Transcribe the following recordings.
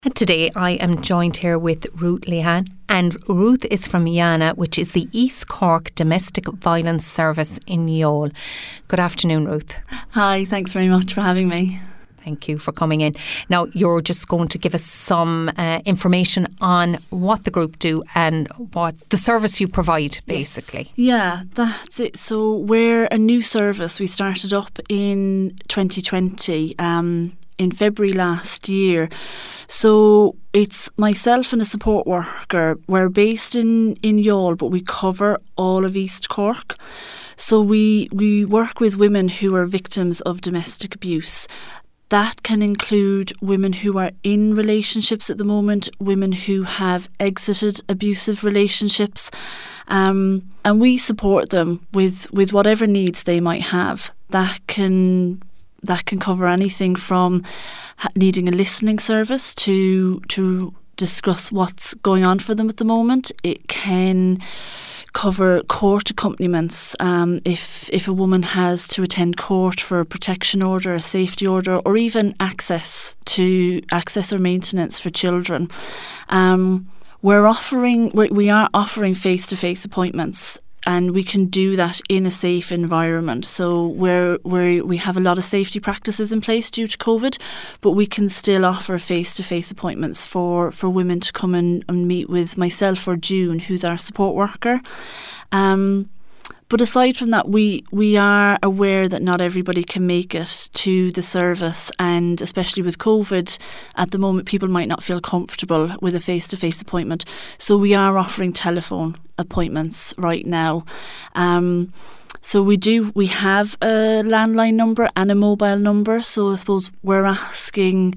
And today I am joined here with Ruth Lehan, and Ruth is from IANA, which is the East Cork Domestic Violence Service in Youghal. Good afternoon, Ruth. Hi, thanks very much for having me. Thank you for coming in. Now, you're just going to give us some information on what the group do and what the service you provide, basically. Yes. Yeah, that's it. So we're a new service. We started up in 2020, in February last year. So it's myself and a support worker. We're based in Youghal, but we cover all of East Cork. So we work with women who are victims of domestic abuse. That can include women who are in relationships at the moment, women who have exited abusive relationships, and we support them with whatever needs they might have. That can cover anything from needing a listening service to discuss what's going on for them at the moment. It can cover court accompaniments if a woman has to attend court for a protection order, a safety order, or even access or maintenance for children. We are offering face-to-face appointments, and we can do that in a safe environment. So we have a lot of safety practices in place due to COVID, but we can still offer face-to-face appointments for women to come and meet with myself or June, who's our support worker. But aside from that, we are aware that not everybody can make it to the service, and especially with COVID, at the moment people might not feel comfortable with a face-to-face appointment. So we are offering telephone appointments right now. So we have a landline number and a mobile number. So I suppose we're asking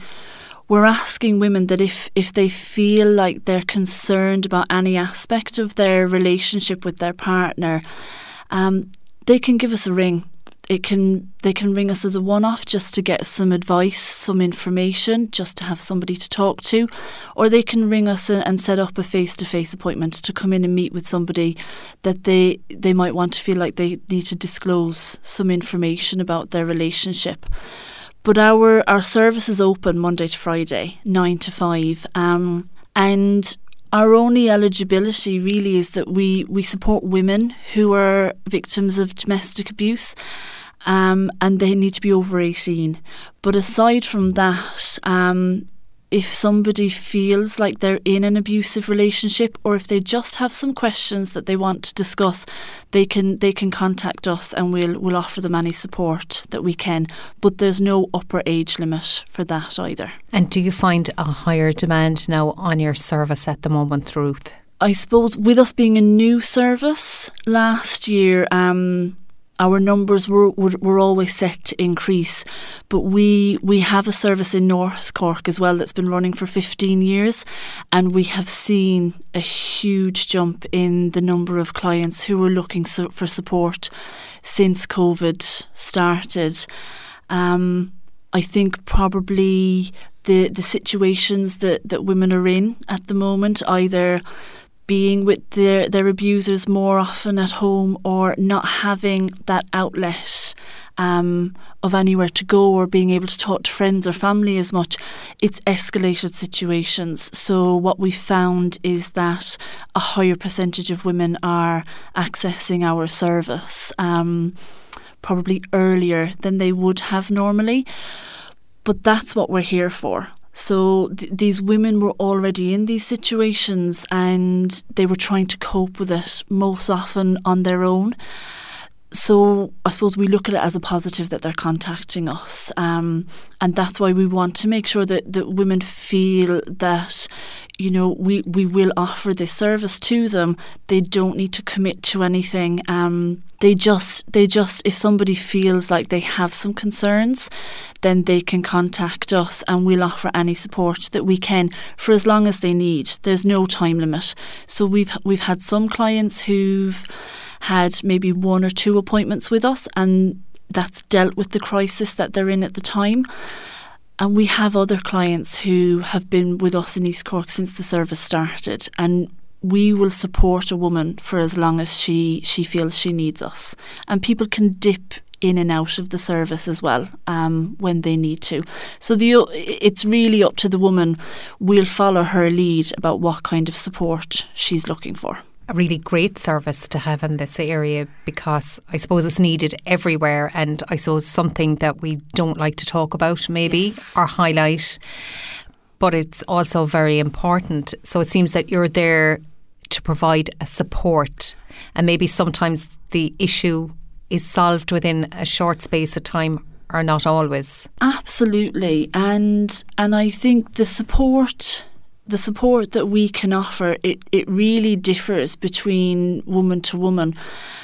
women that if they feel like they're concerned about any aspect of their relationship with their partner, they can give us a ring. They can ring us as a one-off just to get some advice, some information, just to have somebody to talk to, or they can ring us and set up a face-to-face appointment to come in and meet with somebody that they might want to feel like they need to disclose some information about their relationship. But our service is open Monday to Friday, 9 to 5, and our only eligibility really is that we support women who are victims of domestic abuse, and they need to be over 18. But aside from that, if somebody feels like they're in an abusive relationship, or if they just have some questions that they want to discuss, they can contact us, and we'll offer them any support that we can. But there's no upper age limit for that either. And do you find a higher demand now on your service at the moment, Ruth? I suppose with us being a new service last year, our numbers were always set to increase, but we have a service in North Cork as well that's been running for 15 years, and we have seen a huge jump in the number of clients who were looking for support since COVID started. I think probably the situations that women are in at the moment, either being with their abusers more often at home, or not having that outlet of anywhere to go, or being able to talk to friends or family as much, it's escalated situations. So what we found is that a higher percentage of women are accessing our service probably earlier than they would have normally. But that's what we're here for. So these women were already in these situations, and they were trying to cope with it most often on their own. So I suppose we look at it as a positive that they're contacting us, and that's why we want to make sure that women feel that, you know, we will offer this service to them. They don't need to commit to anything. They just if somebody feels like they have some concerns, then they can contact us, and we'll offer any support that we can for as long as they need. There's no time limit. So we've had some clients who've had maybe 1 or 2 appointments with us, and that's dealt with the crisis that they're in at the time. And we have other clients who have been with us in East Cork since the service started, and we will support a woman for as long as she feels she needs us. And people can dip in and out of the service as well when they need to. So it's really up to the woman. We'll follow her lead about what kind of support she's looking for. A really great service to have in this area, because I suppose it's needed everywhere, and I suppose something that we don't like to talk about maybe or highlight, but it's also very important. So it seems that you're there to provide a support, and maybe sometimes the issue is solved within a short space of time, or not always. Absolutely. And I think the support that we can offer, it really differs between woman to woman,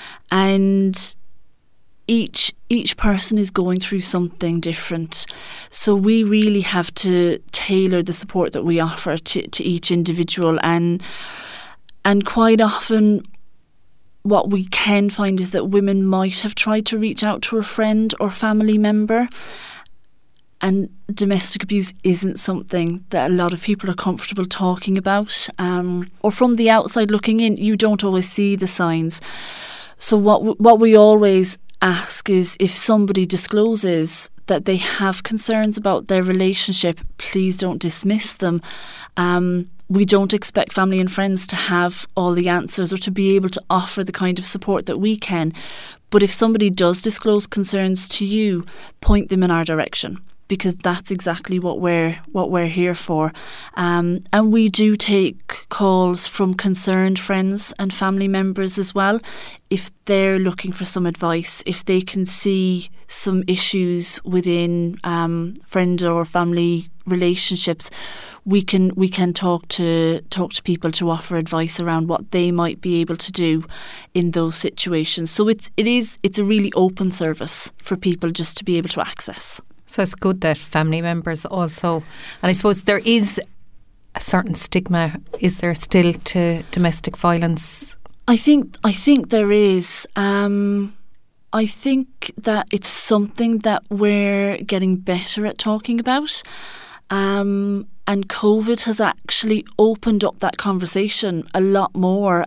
and each person is going through something different. So we really have to tailor the support that we offer to each individual, and quite often what we can find is that women might have tried to reach out to a friend or family member, and domestic abuse isn't something that a lot of people are comfortable talking about. Or from the outside looking in, you don't always see the signs. So what we always ask is, if somebody discloses that they have concerns about their relationship, please don't dismiss them. We don't expect family and friends to have all the answers or to be able to offer the kind of support that we can. But if somebody does disclose concerns to you, point them in our direction, because that's exactly what we're here for. And we do take calls from concerned friends and family members as well. If they're looking for some advice, if they can see some issues within friend or family relationships, we can talk to people to offer advice around what they might be able to do in those situations. So it's a really open service for people just to be able to access. So it's good that family members also, and I suppose there is a certain stigma, is there still, to domestic violence? I think there is. I think that it's something that we're getting better at talking about. And COVID has actually opened up that conversation a lot more.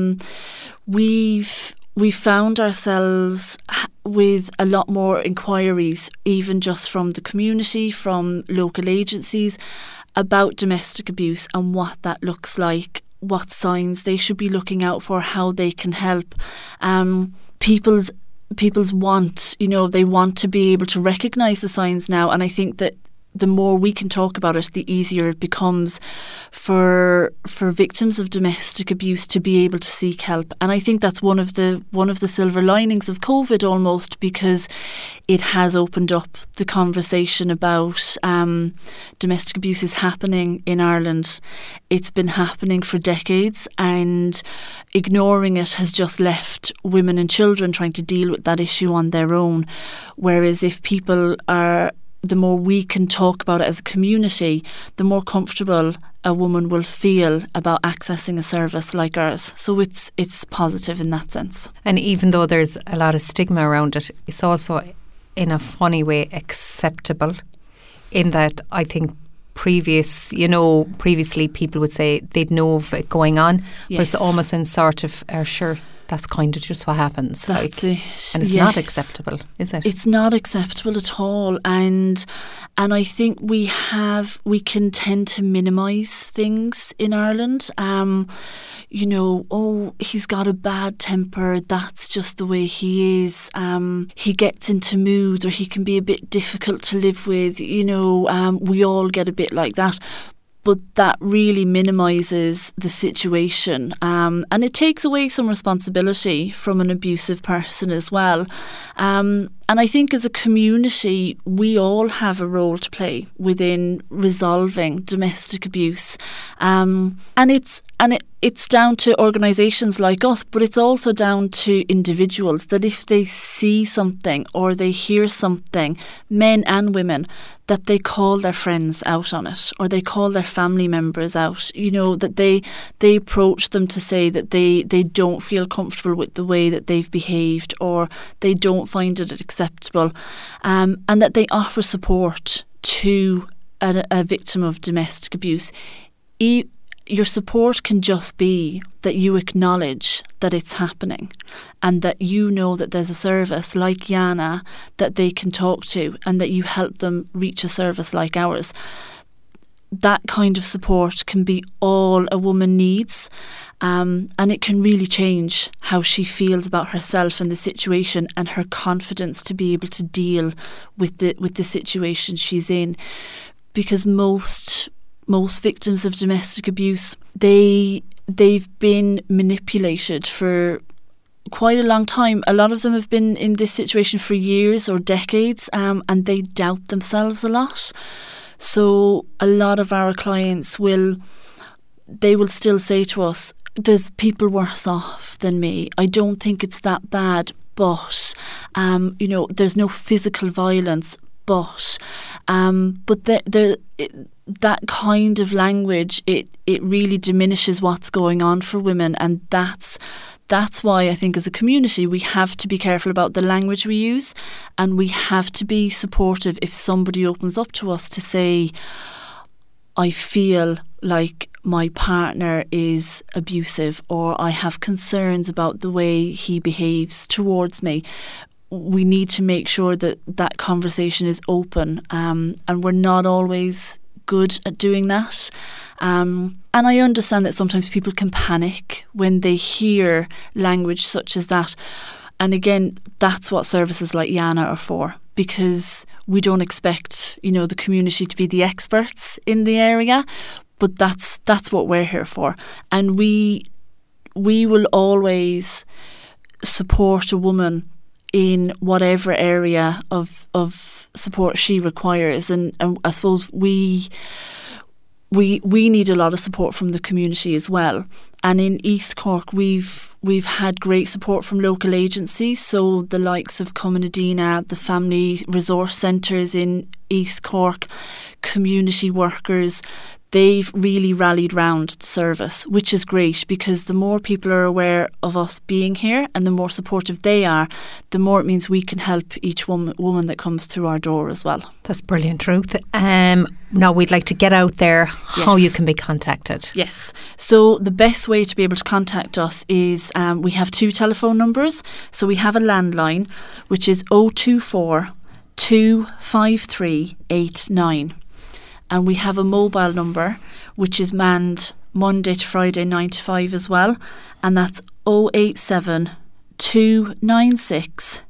We found ourselves with a lot more inquiries, even just from the community, from local agencies, about domestic abuse and what that looks like, what signs they should be looking out for, how they can help. People's want, they want to be able to recognise the signs now, and I think that the more we can talk about it, the easier it becomes for victims of domestic abuse to be able to seek help. And I think that's one of the silver linings of COVID, almost, because it has opened up the conversation about domestic abuse is happening in Ireland. It's been happening for decades, and ignoring it has just left women and children trying to deal with that issue on their own. Whereas if people are, the more we can talk about it as a community, the more comfortable a woman will feel about accessing a service like ours. So it's positive in that sense. And even though there's a lot of stigma around it, it's also in a funny way acceptable, in that I think previously people would say they'd know of it going on, but it's almost in sort of, sure, that's kind of just what happens. That's it. And it's not acceptable, is it? It's not acceptable at all. And I think we can tend to minimise things in Ireland. He's got a bad temper, that's just the way he is. He gets into moods, or he can be a bit difficult to live with. We all get a bit like that. But that really minimises the situation, and it takes away some responsibility from an abusive person as well. And I think as a community, we all have a role to play within resolving domestic abuse. And it's down to organisations like us, but it's also down to individuals, that if they see something or they hear something, men and women, that they call their friends out on it, or they call their family members out, that they approach them to say that they don't feel comfortable with the way that they've behaved, or they don't find it acceptable, and that they offer support to a victim of domestic abuse. Your support can just be that you acknowledge that it's happening, and that you know that there's a service like Yana that they can talk to, and that you help them reach a service like ours. That kind of support can be all a woman needs, and it can really change how she feels about herself and the situation, and her confidence to be able to deal with the situation she's in. Because most victims of domestic abuse, they've been manipulated for quite a long time. A lot of them have been in this situation for years or decades, and they doubt themselves a lot. So a lot of our clients will still say to us, there's people worse off than me. I don't think it's that bad, but there's no physical violence, but that kind of language, it really diminishes what's going on for women, and that's why I think as a community we have to be careful about the language we use, and we have to be supportive if somebody opens up to us to say, I feel like my partner is abusive, or I have concerns about the way he behaves towards me. We need to make sure that conversation is open, and we're not always good at doing that. And I understand that sometimes people can panic when they hear language such as that. And again, that's what services like Yana are for, because we don't expect, the community to be the experts in the area, but that's what we're here for. And we will always support a woman in whatever area of support she requires, and I suppose we need a lot of support from the community as well. And in East Cork, we've had great support from local agencies, so the likes of Cumanadina, the family resource centres in East Cork, community workers. They've really rallied round the service, which is great, because the more people are aware of us being here and the more supportive they are, the more it means we can help each woman that comes through our door as well. That's brilliant, Ruth. Now we'd like to get out there how you can be contacted. Yes. So the best way to be able to contact us is we have 2 telephone numbers. So we have a landline, which is 024 253 89. And we have a mobile number, which is manned Monday to Friday 9 to 5 as well. And that's 087 296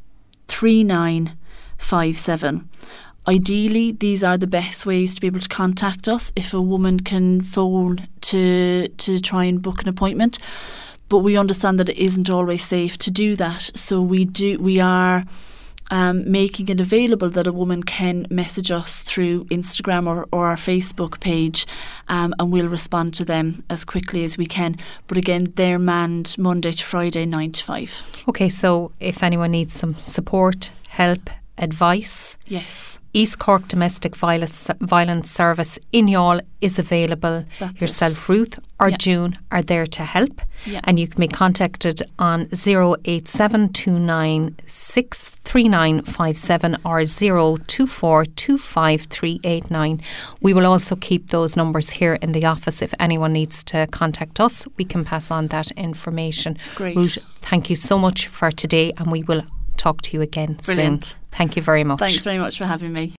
3957. Ideally, these are the best ways to be able to contact us if a woman can phone to try and book an appointment. But we understand that it isn't always safe to do that. So we are making it available that a woman can message us through Instagram or our Facebook page, and we'll respond to them as quickly as we can. But again, they're manned Monday to Friday 9 to 5. Okay, so if anyone needs some support, help, advice, yes, East Cork Domestic Violence Service in Youghal is available. That's Yourself, Ruth, or June are there to help. Yeah. And you can be contacted on 08729633957 or 024253889. We will also keep those numbers here in the office. If anyone needs to contact us, we can pass on that information. Great. Ruth, thank you so much for today, and we will talk to you again Brilliant. soon. Thank you very much. Thanks very much for having me.